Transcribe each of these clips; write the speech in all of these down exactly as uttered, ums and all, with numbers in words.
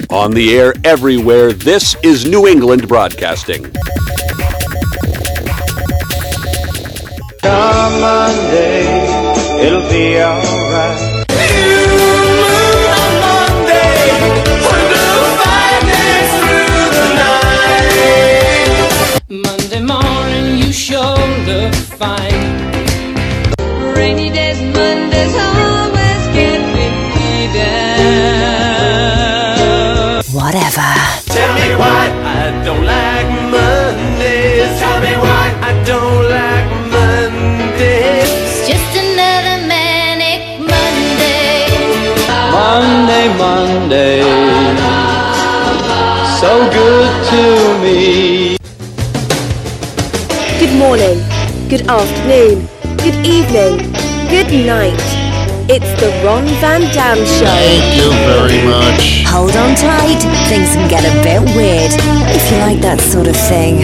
On the air everywhere, this is New England Broadcasting. Come Monday, it'll be alright. Monday morning, you shoulder fine. Rainy days, Mondays always get me down. Whatever. Tell me why I don't like Mondays. Tell me why I don't like Mondays. It's just another manic Monday. Monday, Monday, so good to me. Good morning, good afternoon, good evening, good night. It's the Ron Van Dam Show. Thank you very much. Hold on tight. Things can get a bit weird if you like that sort of thing.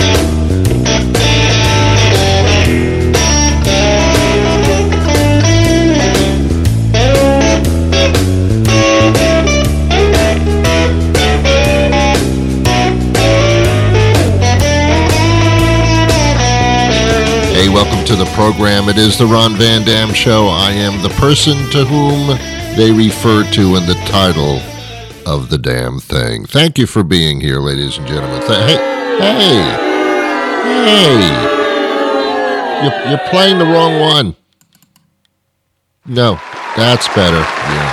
Hey, welcome to the program. It is the Ron Van Dam Show. I am the person to whom they refer to in the title of the damn thing. Thank you for being here, ladies and gentlemen. Th- hey, hey, hey. You're, you're playing the wrong one. No, that's better. Yeah.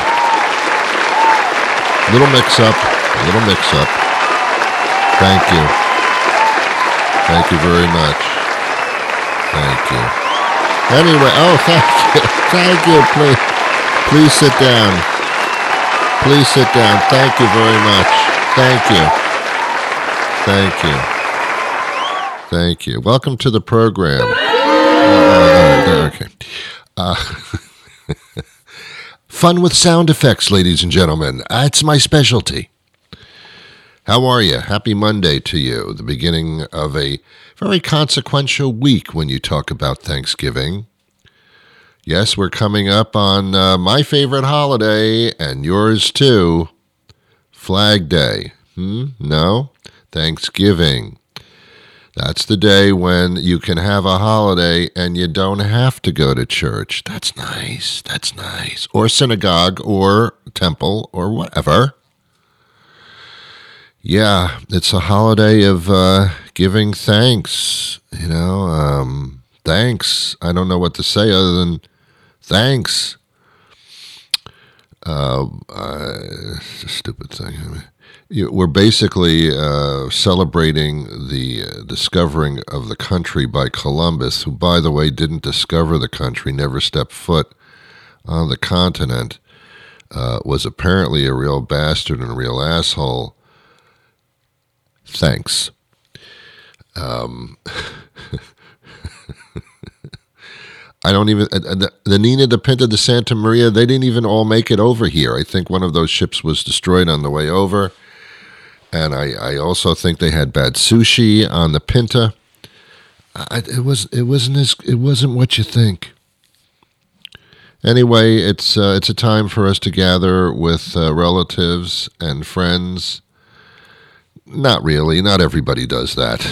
Little mix-up. Little mix-up. Thank you. Thank you very much. Thank you. Anyway, oh, thank you. Thank you. Please, please sit down. Please sit down. Thank you very much. Thank you. Thank you. Thank you. Welcome to the program. Uh, okay. Uh, fun with sound effects, ladies and gentlemen. Uh, it's my specialty. How are you? Happy Monday to you. The beginning of a very consequential week when you talk about Thanksgiving. Yes, we're coming up on uh, my favorite holiday, and yours too, Flag Day. Hmm? No? Thanksgiving. That's the day when you can have a holiday and you don't have to go to church. That's nice. That's nice. Or synagogue or temple or whatever. Yeah, it's a holiday of uh, giving thanks, you know, um, thanks. I don't know what to say other than thanks. Uh, uh, it's a stupid thing. I mean, you, we're basically uh, celebrating the uh, discovering of the country by Columbus, who, by the way, didn't discover the country, never stepped foot on the continent, uh, was apparently a real bastard and a real asshole. Thanks. Um, I don't even, uh, the, the Nina, the Pinta, the Santa Maria, they didn't even all make it over here. I think one of those ships was destroyed on the way over. And I, I also think they had bad sushi on the Pinta. I, it was, it wasn't as, it wasn't what you think. Anyway, it's, uh, it's a time for us to gather with uh, relatives and friends. Not really. Not everybody does that.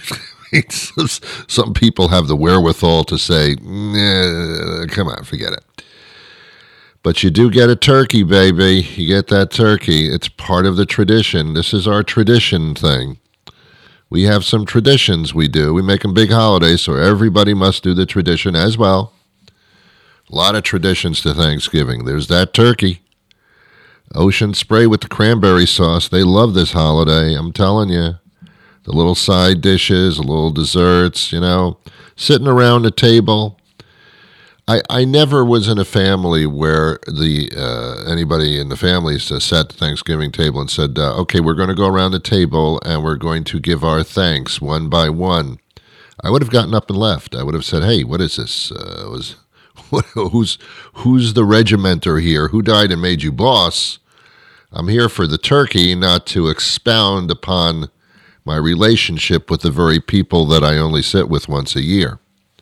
Some people have the wherewithal to say, nah, come on, forget it. But you do get a turkey, baby. You get that turkey. It's part of the tradition. This is our tradition thing. We have some traditions we do. We make them big holidays, so everybody must do the tradition as well. A lot of traditions to Thanksgiving. There's that turkey. Ocean Spray with the cranberry sauce. They love this holiday, I'm telling you. The little side dishes, the little desserts, you know, sitting around the table. I I never was in a family where the uh, anybody in the family sat at the Thanksgiving table and said, uh, okay, we're going to go around the table and we're going to give our thanks one by one. I would have gotten up and left. I would have said, hey, what is this? Uh, was what, who's who's the regimenter here? Who died and made you boss? I'm here for the turkey, not to expound upon my relationship with the very people that I only sit with once a year.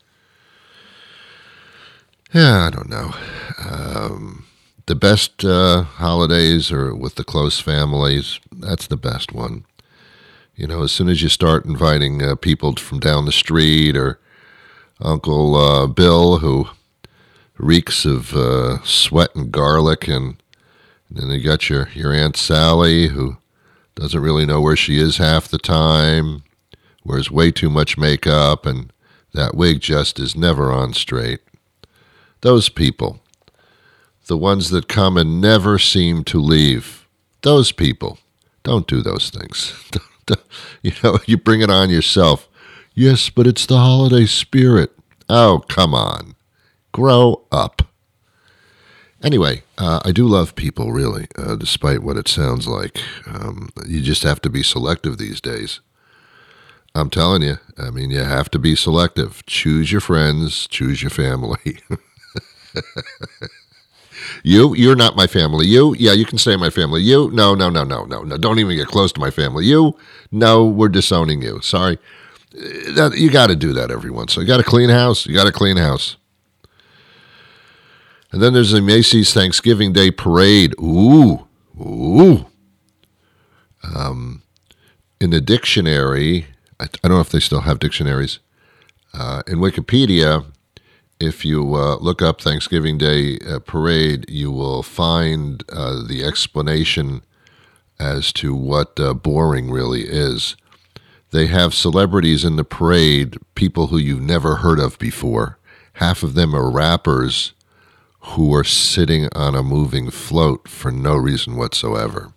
Yeah, I don't know. Um, the best uh, holidays are with the close families. that's the best one. You know, as soon as you start inviting uh, people from down the street, or Uncle uh, Bill, who reeks of uh, sweat and garlic, and, and then you got your, your Aunt Sally, who doesn't really know where she is half the time, wears way too much makeup, and that wig just is never on straight. Those people, the ones that come and never seem to leave, those people, don't do those things. You know, you bring it on yourself. Yes, but it's the holiday spirit. Oh, come on. Grow up. Anyway, uh, I do love people, really, uh, despite what it sounds like. Um, you just have to be selective these days. I'm telling you, I mean, you have to be selective. Choose your friends, choose your family. You, you're not my family. You, yeah, you can stay in my family. You, no, no, no, no, no, no. Don't even get close to my family. You, no, we're disowning you. Sorry. That, you got to do that every once. So you got to clean house. You got to clean house. And then there's the Macy's Thanksgiving Day Parade. Ooh, ooh. Um, in the dictionary, I, I don't know if they still have dictionaries. Uh, in Wikipedia, if you uh, look up Thanksgiving Day uh, Parade, you will find uh, the explanation as to what uh, boring really is. They have celebrities in the parade, people who you've never heard of before. Half of them are rappers who are sitting on a moving float for no reason whatsoever.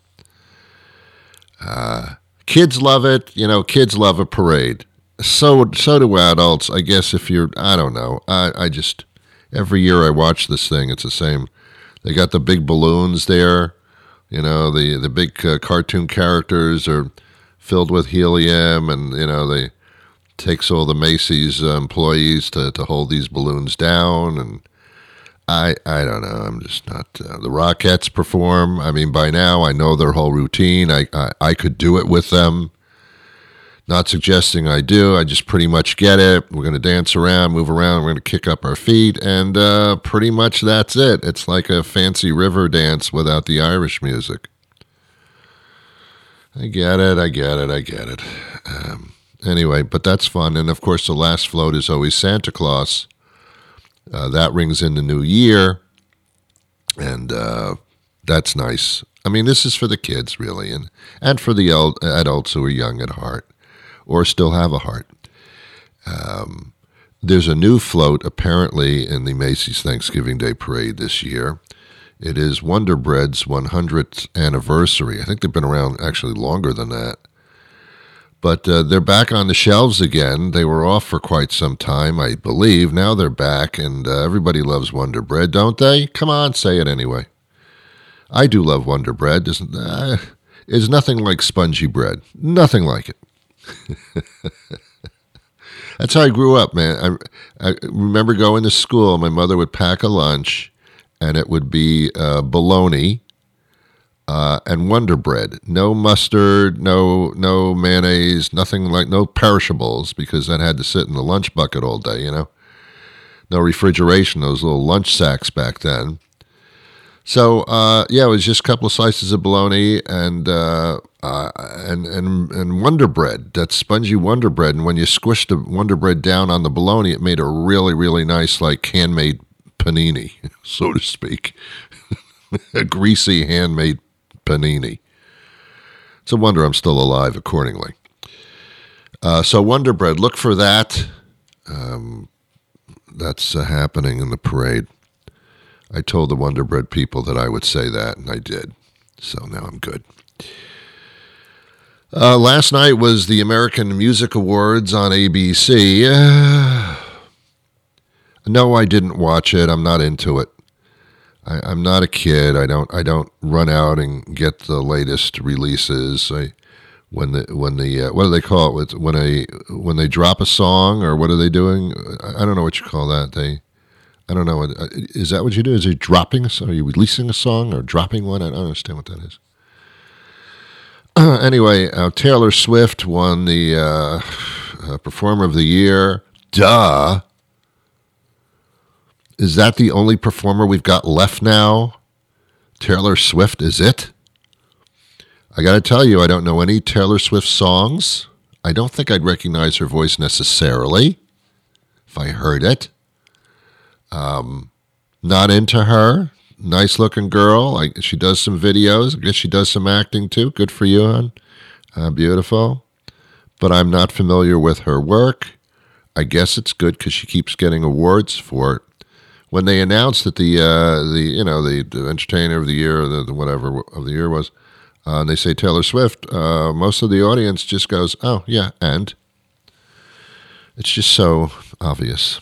Uh, kids love it. You know, kids love a parade. So so do adults. I guess if you're, I don't know. I, I just, every year I watch this thing, it's the same. They got the big balloons there. You know, the, the big uh, cartoon characters are filled with helium, and, you know, they takes all the Macy's uh, employees to, to hold these balloons down. And I I don't know. I'm just not, uh, the Rockettes perform. I mean, by now I know their whole routine. I, I, I could do it with them. Not suggesting I do. I just pretty much get it. We're going to dance around, move around. We're going to kick up our feet. And uh, pretty much that's it. It's like a fancy river dance without the Irish music. I get it. I get it. I get it. Um, anyway, but that's fun. And, of course, the last float is always Santa Claus. Uh, that rings in the new year. And uh, that's nice. I mean, this is for the kids, really, and, and for the el- adults who are young at heart, or still have a heart. Um, there's a new float, apparently, in the Macy's Thanksgiving Day Parade this year. It is Wonder Bread's one hundredth anniversary. I think they've been around actually longer than that. But uh, they're back on the shelves again. They were off for quite some time, I believe. Now they're back, and uh, everybody loves Wonder Bread, don't they? Come on, say it anyway. I do love Wonder Bread. There's, uh, it's nothing like spongy bread. Nothing like it. That's how I grew up, man. I, I remember going to school. My mother would pack a lunch, and it would be uh, bologna uh, and Wonder Bread. No mustard, no no mayonnaise, nothing like, no perishables, because that had to sit in the lunch bucket all day, you know. No refrigeration, those little lunch sacks back then. So, uh, yeah, it was just a couple of slices of bologna and uh, uh, and and and Wonder Bread, that spongy Wonder Bread. And when you squished the Wonder Bread down on the bologna, it made a really, really nice, like, handmade panini, so to speak. A greasy, handmade panini. It's a wonder I'm still alive, accordingly. Uh, so Wonder Bread, look for that. Um, that's uh, happening in the parade. I told the Wonder Bread people that I would say that, and I did. So now I'm good. Uh, last night was the American Music Awards on A B C. Uh, no, I didn't watch it. I'm not into it. I, I'm not a kid. I don't. I don't run out and get the latest releases. I, when the when the uh, what do they call it? When a when they drop a song, or what are they doing? I don't know what you call that. They. I don't know. Is that what you do? Is it dropping a song? Are you releasing a song or dropping one? I don't understand what that is. Uh, anyway, uh, Taylor Swift won the uh, uh, Performer of the Year. Duh. Is that the only performer we've got left now? Taylor Swift is it? I got to tell you, I don't know any Taylor Swift songs. I don't think I'd recognize her voice necessarily if I heard it. Um, not into her. Nice looking girl. I, she does some videos. I guess she does some acting too. Good for you, hon. Uh, beautiful. But I'm not familiar with her work. I guess it's good because she keeps getting awards for it. When they announced that the uh, the you know the, the entertainer of the year, or the, the whatever of the year was, uh, and they say Taylor Swift, uh, most of the audience just goes, "Oh yeah," and it's just so obvious.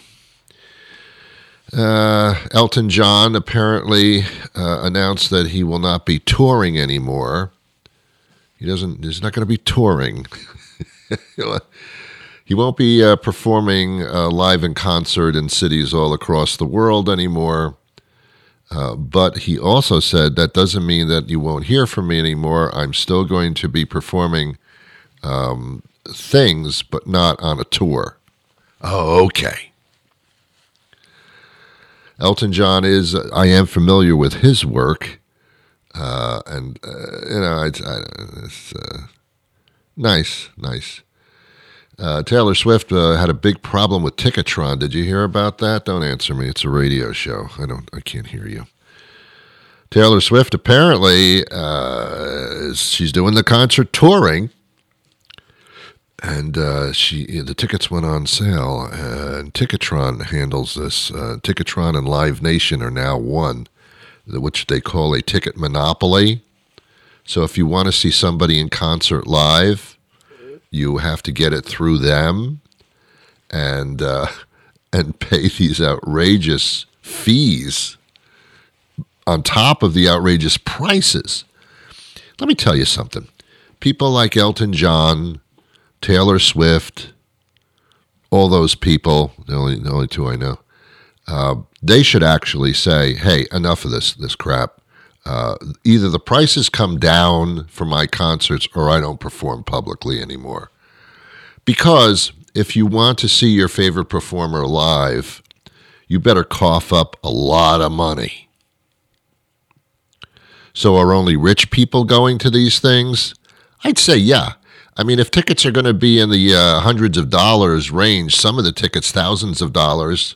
Uh, Elton John apparently uh, announced that he will not be touring anymore. He doesn't. He's not going to be touring. He won't be uh, performing uh, live in concert in cities all across the world anymore. Uh, but he also said that doesn't mean that you won't hear from me anymore. I'm still going to be performing um, things, but not on a tour. Oh, okay. Elton John is, I am familiar with his work. Uh, and, uh, you know, it's, it's uh, nice, nice. Uh, Taylor Swift uh, had a big problem with Ticketron. Did you hear about that? Don't answer me. It's a radio show. I don't. I can't hear you. Taylor Swift apparently uh, she's doing the concert touring, and uh, she the tickets went on sale. Uh, and Ticketron handles this. Uh, Ticketron and Live Nation are now one, which they call a ticket monopoly. So if you want to see somebody in concert live, you have to get it through them and uh, and pay these outrageous fees on top of the outrageous prices. Let me tell you something. People like Elton John, Taylor Swift, all those people, the only, the only two I know, uh, they should actually say, hey, enough of this, this crap. Uh, either the prices come down for my concerts or I don't perform publicly anymore. Because if you want to see your favorite performer live, you better cough up a lot of money. So are only rich people going to these things? I'd say yeah. I mean, if tickets are going to be in the uh, hundreds of dollars range, some of the tickets thousands of dollars,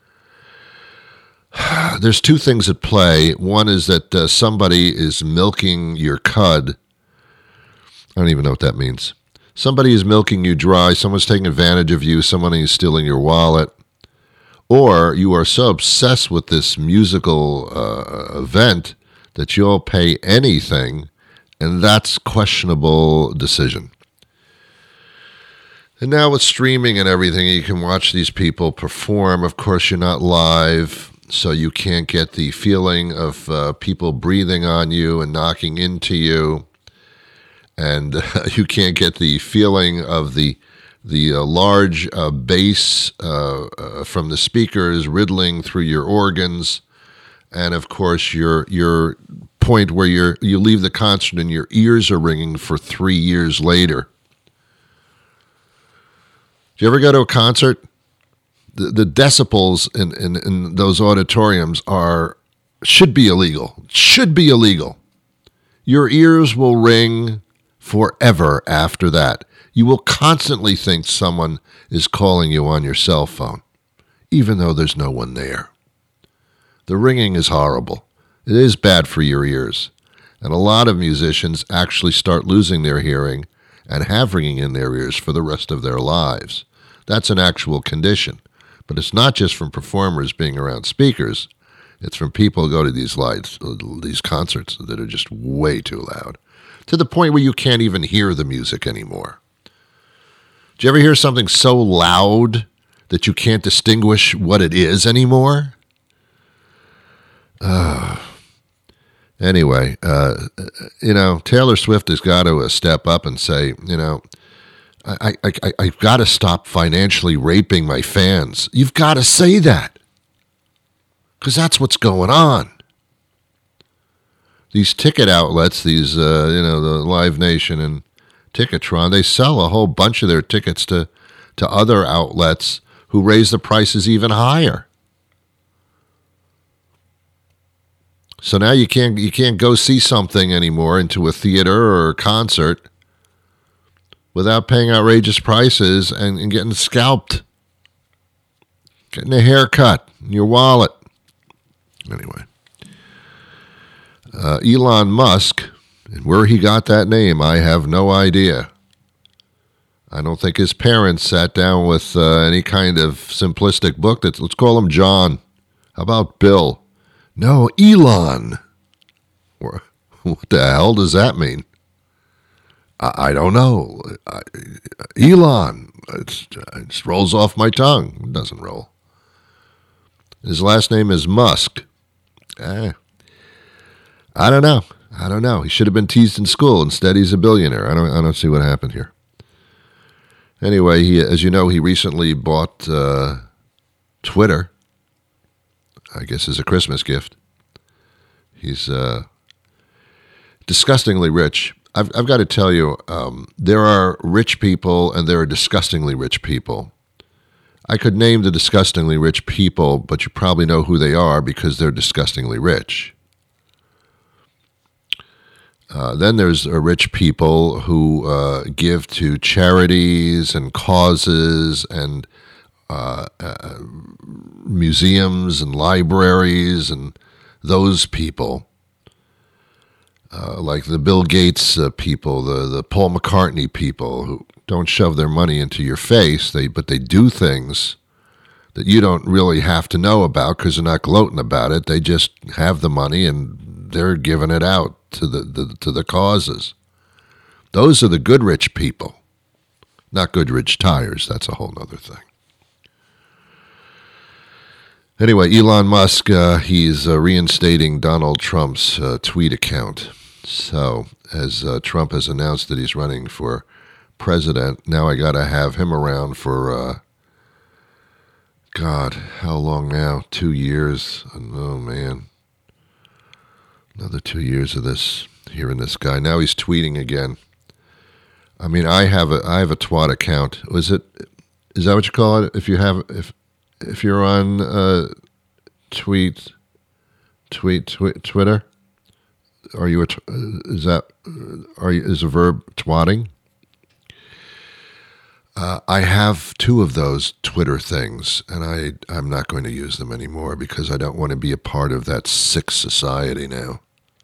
there's two things at play. One is that uh, somebody is milking your cud. I don't even know what that means. Somebody is milking you dry. Someone's taking advantage of you. Someone is stealing your wallet. Or you are so obsessed with this musical uh, event that you'll pay anything, and that's questionable decision. And now with streaming and everything, you can watch these people perform. Of course, you're not live, so you can't get the feeling of uh, people breathing on you and knocking into you. And uh, you can't get the feeling of the the uh, large uh, bass uh, uh, from the speakers riddling through your organs. And, of course, your your point where you're, you leave the concert and your ears are ringing for three years later. Do you ever go to a concert? The, the decibels in, in, in those auditoriums are should be illegal. Should be illegal. Your ears will ring forever after that. You will constantly think someone is calling you on your cell phone, even though there's no one there. The ringing is horrible. It is bad for your ears. And a lot of musicians actually start losing their hearing and have ringing in their ears for the rest of their lives. That's an actual condition. But it's not just from performers being around speakers. It's from people who go to these lights, these concerts that are just way too loud, to the point where you can't even hear the music anymore. Did you ever hear something so loud that you can't distinguish what it is anymore? Uh, anyway, uh, you know, Taylor Swift has got to uh, step up and say, you know, I, I, I, I've got to stop financially raping my fans. You've got to say that. Because that's what's going on. These ticket outlets, these, uh, you know, the Live Nation and Ticketron, they sell a whole bunch of their tickets to, to other outlets who raise the prices even higher. So now you can't you can't go see something anymore into a theater or a concert without paying outrageous prices and, and getting scalped, getting a haircut, your wallet. Anyway, uh, Elon Musk, and where he got that name, I have no idea. I don't think his parents sat down with uh, any kind of simplistic book. That's, let's call him John. How about Bill? No, Elon. What the hell does that mean? I, I don't know. I, Elon. It's, it just rolls off my tongue. It doesn't roll. His last name is Musk. Eh. I don't know. I don't know. He should have been teased in school. Instead, he's a billionaire. I don't. I don't see what happened here. Anyway, he, as you know, he recently bought uh, Twitter. I guess as a Christmas gift. He's uh, disgustingly rich. I've, I've got to tell you, um, there are rich people and there are disgustingly rich people. I could name the disgustingly rich people, but you probably know who they are because they're disgustingly rich. Uh, then there's uh, rich people who uh, give to charities and causes and uh, uh, museums and libraries and those people, uh, like the Bill Gates uh, people, the, the Paul McCartney people who don't shove their money into your face, they but they do things that you don't really have to know about because they're not gloating about it. They just have the money and they're giving it out to the, the to the causes. Those are the good rich people, not Goodrich Tires. That's a whole other thing. Anyway, Elon Musk, uh, he's uh, reinstating Donald Trump's uh, tweet account. So, as uh, Trump has announced that he's running for president, now I got to have him around for, uh, God, how long now? Two years? Oh, man. Another two years of this, hearing this guy. Now he's tweeting again. I mean, I have a I have a twat account. Was it? Is that what you call it? If you have, if if you're on uh, tweet, tweet, tweet, Twitter, are you a? Is that? Are you? Is a verb twatting? Uh, I have two of those Twitter things, and I I'm not going to use them anymore because I don't want to be a part of that sick society now.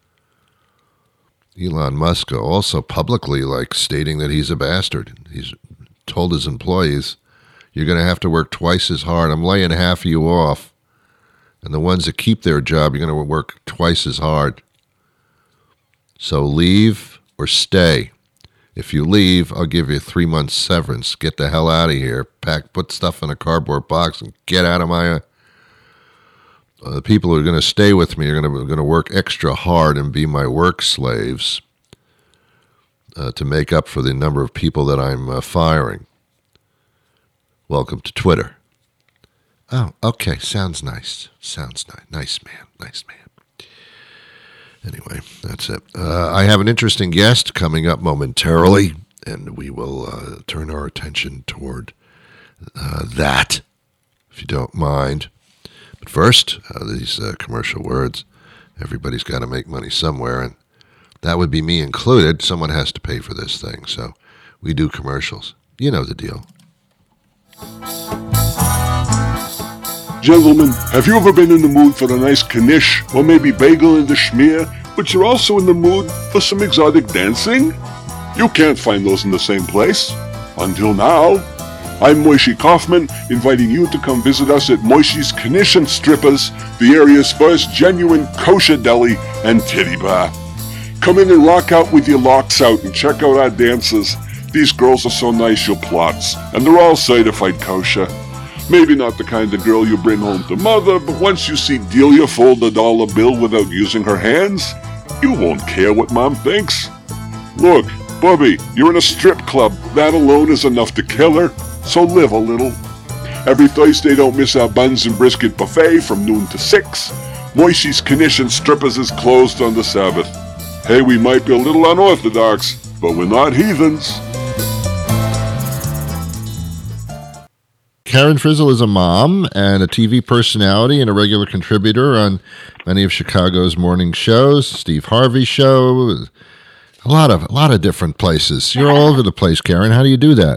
Elon Musk also publicly, like, stating that he's a bastard. He's told his employees, you're going to have to work twice as hard. I'm laying half of you off. And the ones that keep their job, you're going to work twice as hard. So leave or stay. If you leave, I'll give you a three months severance. Get the hell out of here. Pack, put stuff in a cardboard box and get out of my... Uh, the people who are going to stay with me are going to going to work extra hard and be my work slaves uh, to make up for the number of people that I'm uh, firing. Welcome to Twitter. Oh, okay. Sounds nice. Sounds nice. Nice man. Nice man. Anyway, that's it. Uh, I have an interesting guest coming up momentarily, and we will uh, turn our attention toward uh, that, if you don't mind. But first, uh, these uh, commercial words. Everybody's got to make money somewhere, and that would be me included. Someone has to pay for this thing, so we do commercials. You know the deal. Gentlemen, have you ever been in the mood for a nice knish or maybe bagel in the schmear, but you're also in the mood for some exotic dancing? You can't find those in the same place. Until now. I'm Moishi Kaufman, inviting you to come visit us at Moishi's Knish and Strippers, the area's first genuine kosher deli and titty bar. Come in and rock out with your locks out and check out our dancers. These girls are so nice you'll plots, and they're all certified kosher. Maybe not the kind of girl you bring home to mother, but once you see Delia fold a dollar bill without using her hands, you won't care what mom thinks. Look, Bubby, you're in a strip club. That alone is enough to kill her. So live a little. Every Thursday, don't miss our buns and brisket buffet from noon to six. Moishi's Knish and Strippers is closed on the Sabbath. Hey, we might be a little unorthodox, but we're not heathens. Karen Frizzle is a mom and a T V personality and a regular contributor on many of Chicago's morning shows, Steve Harvey Show, a lot of a lot of different places. You're all over the place, Karen. How do you do that?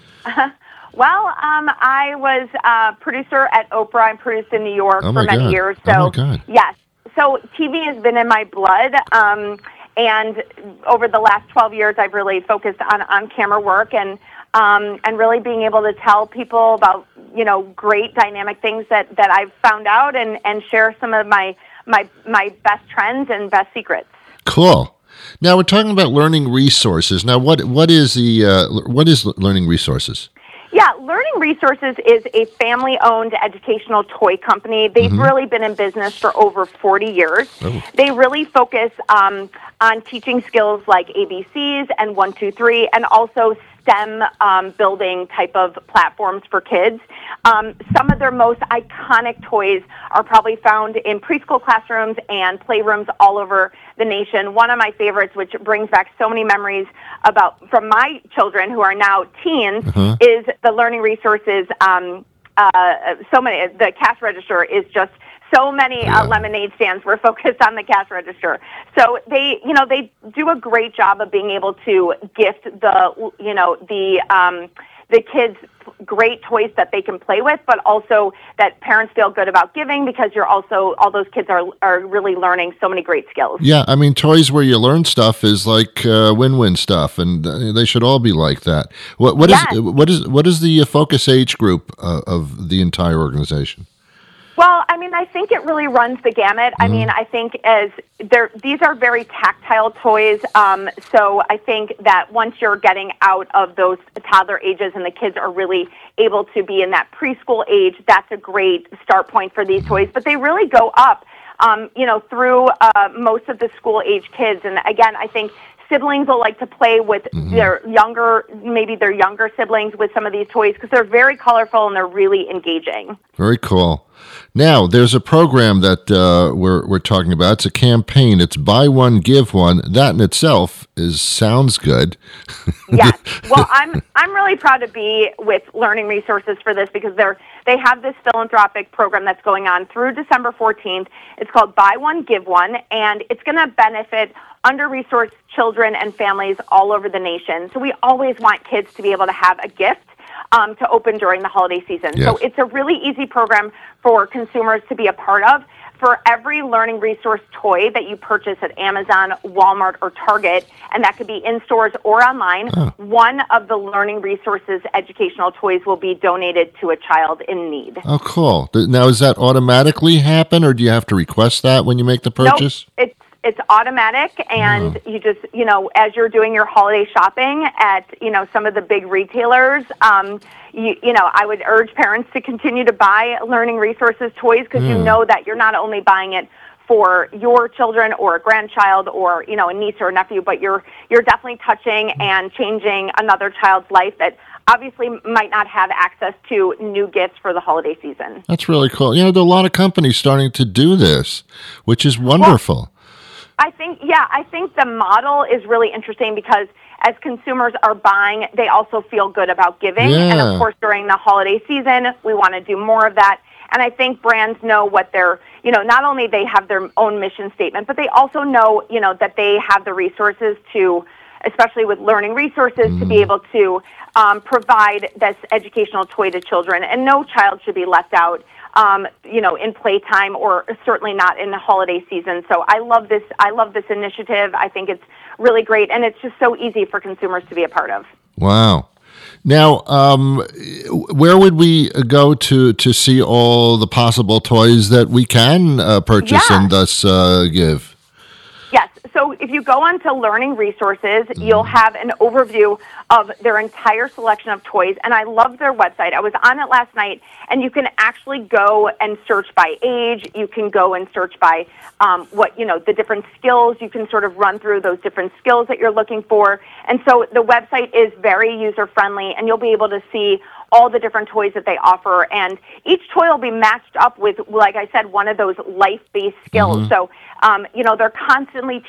Well, um, I was a producer at Oprah. I produced in New York Oh, for my many God. years. Oh, So my God. yes, so T V has been in my blood. Um, and over the last twelve years, I've really focused on on camera work and um, and really being able to tell people about you know great dynamic things that, that I've found out and, and share some of my my my best trends and best secrets. Cool. Now we're talking about learning resources. Now, what what is the uh, what is Learning Resources? Yeah, Learning Resources is a family-owned educational toy company. They've Mm-hmm. really been in business for over forty years. Oh. They really focus um, on teaching skills like A B Cs and one, two, three, and also STEM um, building type of platforms for kids. Um, some of their most iconic toys are probably found in preschool classrooms and playrooms all over the nation. One of my favorites, which brings back so many memories about from my children who are now teens, Uh-huh. is the Learning Resources. Um, uh, so many. The cash register is just so many Yeah. uh, lemonade stands were focused on the cash register. So they, you know, they do a great job of being able to gift the, you know, the um, the kids great toys that they can play with, but also that parents feel good about giving because you're also all those kids are are really learning so many great skills. Yeah, I mean, toys where you learn stuff is like uh, win-win stuff, and uh, they should all be like that. What what is Yes. what is what is the uh, focus age group uh, of the entire organization? Well, I mean, I think it really runs the gamut. I mean, I think as there, these are very tactile toys. Um, so I think that once you're getting out of those toddler ages and the kids are really able to be in that preschool age, that's a great start point for these toys. But they really go up, um, you know, through uh, most of the school age kids. And again, I think siblings will like to play with their younger, maybe their younger siblings with some of these toys because they're very colorful and they're really engaging. Very cool. Now, there's a program that uh, we're we're talking about. It's a campaign. It's buy one, give one. That in itself is sounds good. Yes. Well, I'm I'm really proud to be with Learning Resources for this because they're they have this philanthropic program that's going on through December fourteenth. It's called Buy One, Give One, and it's going to benefit under-resourced children and families all over the nation. So we always want kids to be able to have a gift um, to open during the holiday season. Yes. So it's a really easy program for consumers to be a part of. For every learning resource toy that you purchase at Amazon, Walmart, or Target, and that could be in stores or online, Oh. one of the Learning Resources educational toys will be donated to a child in need. Oh, cool. Th- Now, does that automatically happen, or do you have to request that when you make the purchase? Nope, it's it's automatic, and you just you know as you're doing your holiday shopping at you know some of the big retailers, um, you you know I would urge parents to continue to buy Learning Resources toys because you know that you're not only buying it for your children or a grandchild or you know a niece or a nephew, but you're you're definitely touching and changing another child's life that obviously might not have access to new gifts for the holiday season. That's really cool. You know, there are a lot of companies starting to do this, which is wonderful. I think, yeah, I think the model is really interesting because as consumers are buying, they also feel good about giving. And Yeah. of course, during the holiday season, we want to do more of that. And I think brands know what they're, you know, not only they have their own mission statement, but they also know, you know, that they have the resources to, especially with Learning Resources, to be able to um, provide this educational toy to children. And no child should be left out. Um, you know, in playtime or certainly not in the holiday season. So I love this. I love this initiative. I think it's really great, and it's just so easy for consumers to be a part of. Wow. Now, um, where would we go to to see all the possible toys that we can uh, purchase Yeah. and thus uh, give? Yes. So if you go on to Learning Resources, you'll have an overview of their entire selection of toys. And I love their website. I was on it last night, and you can actually go and search by age. You can go and search by um, what, you know, the different skills. You can sort of run through those different skills that you're looking for. And so the website is very user-friendly, and you'll be able to see all the different toys that they offer. And each toy will be matched up with, like I said, one of those life-based skills. So, um, you know, they're constantly teaching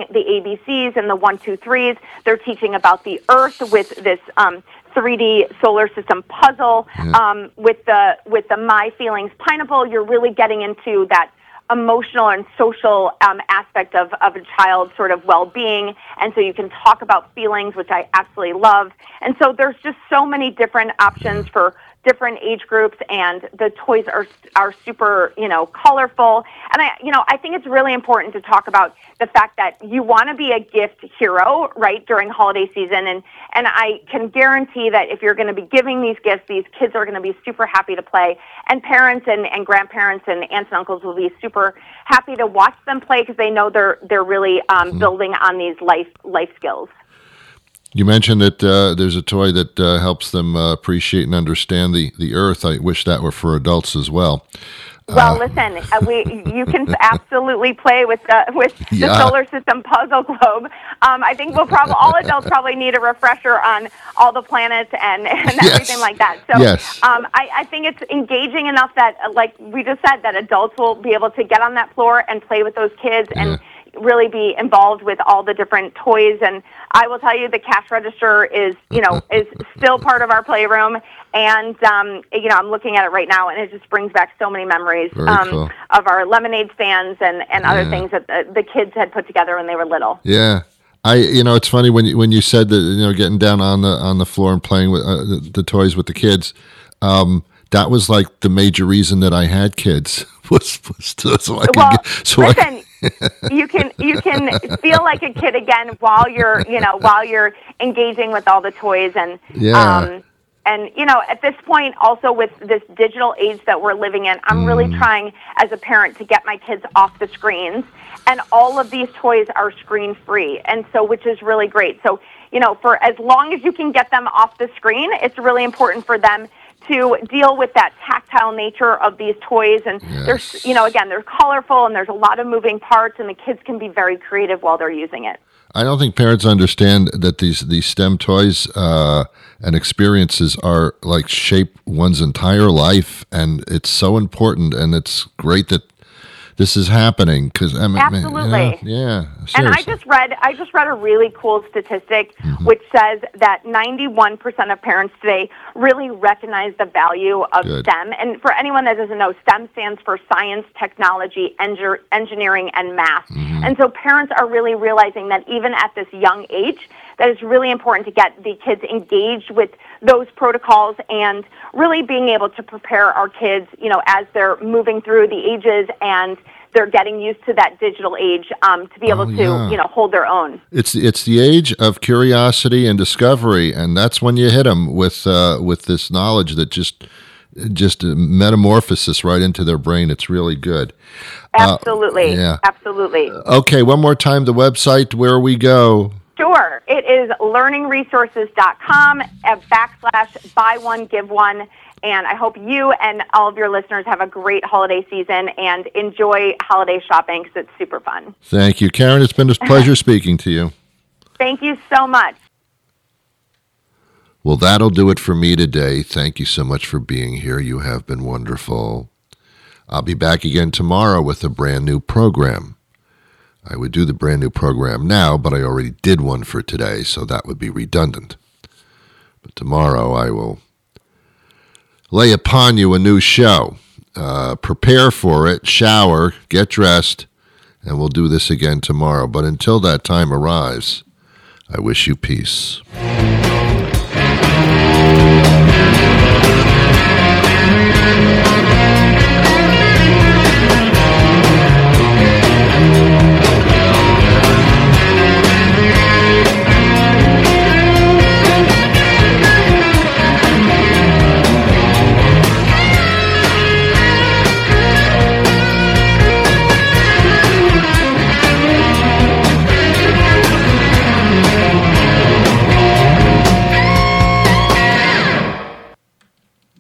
teaching the A B Cs and the one, two, threes. They're teaching about the Earth with this um, three D solar system puzzle. Yeah. Um, with the with the My Feelings Pineapple, you're really getting into that emotional and social um, aspect of, of a child's sort of well-being, and so you can talk about feelings, which I absolutely love. And so there's just so many different options for different age groups, and the toys are are super, you know, colorful. And I, you know, I think it's really important to talk about the fact that you want to be a gift hero, right, during holiday season. And and I can guarantee that if you're going to be giving these gifts, these kids are going to be super happy to play, and parents and, and grandparents and aunts and uncles will be super happy to watch them play because they know they're they're really um, mm-hmm. building on these life life skills. You mentioned that uh, there's a toy that uh, helps them uh, appreciate and understand the, the Earth. I wish that were for adults as well. Well, uh, listen, uh, we you can absolutely play with the with the Yeah. solar system puzzle globe. Um, I think we'll probably all adults probably need a refresher on all the planets and, and Yes. everything like that. So Yes. um, I, I think it's engaging enough that, uh, like we just said, that adults will be able to get on that floor and play with those kids and. Yeah. really be involved with all the different toys. And I will tell you, the cash register is, you know, is still part of our playroom. And, um, you know, I'm looking at it right now, and it just brings back so many memories Very um, cool. of our lemonade stands and, and other Yeah. things that the, the kids had put together when they were little. Yeah. I, you know, it's funny when you, when you said that, you know, getting down on the on the floor and playing with uh, the, the toys with the kids. Um, that was like the major reason that I had kids was, was to, so I could Well, get, so listen, I, you can you can feel like a kid again while you're you know while you're engaging with all the toys and Yeah. um, and you know at this point also with this digital age that we're living in, I'm really Mm. trying as a parent to get my kids off the screens, and all of these toys are screen free, and so which is really great. So you know for as long as you can get them off the screen, it's really important for them to deal with that tactile nature of these toys. And Yes. there's, you know, again, they're colorful and there's a lot of moving parts, and the kids can be very creative while they're using it. I don't think parents understand that these these STEM toys uh, and experiences are like shape one's entire life, and it's so important. And it's great that this is happening because I mean, Absolutely. you know, yeah. And I seriously. just read, I just read a really cool statistic, Mm-hmm. which says that ninety-one percent of parents today really recognize the value of Good. STEM. And for anyone that doesn't know, STEM stands for science, technology, enger- engineering, and math. Mm-hmm. And so parents are really realizing that even at this young age, that it's really important to get the kids engaged with those protocols and really being able to prepare our kids, you know, as they're moving through the ages and they're getting used to that digital age um, to be able Oh, to, yeah. you know, hold their own. It's it's the age of curiosity and discovery, and that's when you hit them with uh, with this knowledge that just just metamorphosis right into their brain. It's really good. Absolutely. Uh, yeah. Absolutely. Okay, one more time, the website where we go. Sure. It is learning resources dot com uh, backslash buy one, give one. And I hope you and all of your listeners have a great holiday season and enjoy holiday shopping because it's super fun. Thank you, Karen. It's been a pleasure speaking to you. Thank you so much. Well, that'll do it for me today. Thank you so much for being here. You have been wonderful. I'll be back again tomorrow with a brand new program. I would do the brand new program now, but I already did one for today, so that would be redundant. But tomorrow I will lay upon you a new show. Uh, prepare for it, shower, get dressed, and we'll do this again tomorrow. But until that time arrives, I wish you peace.